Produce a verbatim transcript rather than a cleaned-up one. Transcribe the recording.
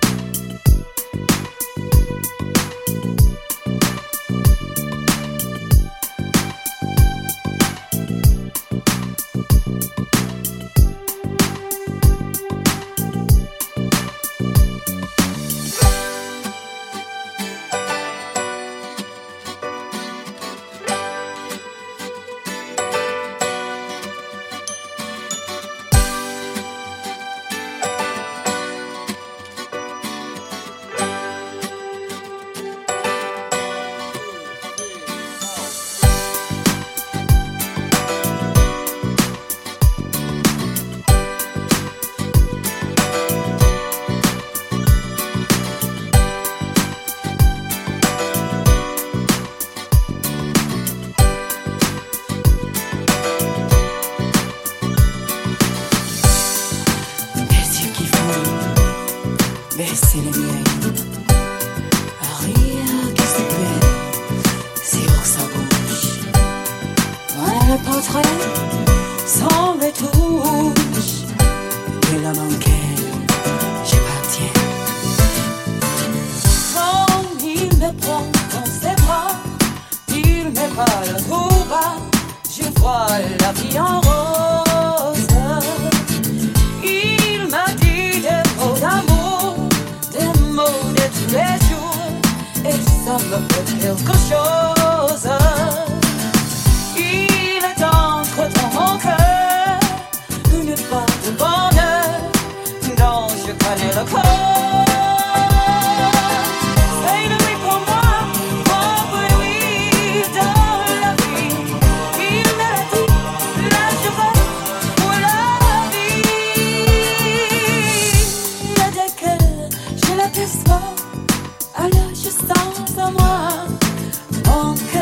Baisser les miens, rien que c'est belle sur sa bouche. Ouais, le portrait sans retouche de l'homme auquel j'appartiens. Quand il me prend dans ses bras, il me parle tout bas, je vois la vie en rose. Il m'a dit des mots d'amour, de tous les jours, et ça me fait quelque chose. Il est entre dans mon cœur une part de bonheur dont je connais le corps. C'est lui pour moi, pour lui dans la vie. Il me l'a dit, là je vais pour la vie. Et dès que je l'aperçois, alors je sens en moi mon cœur.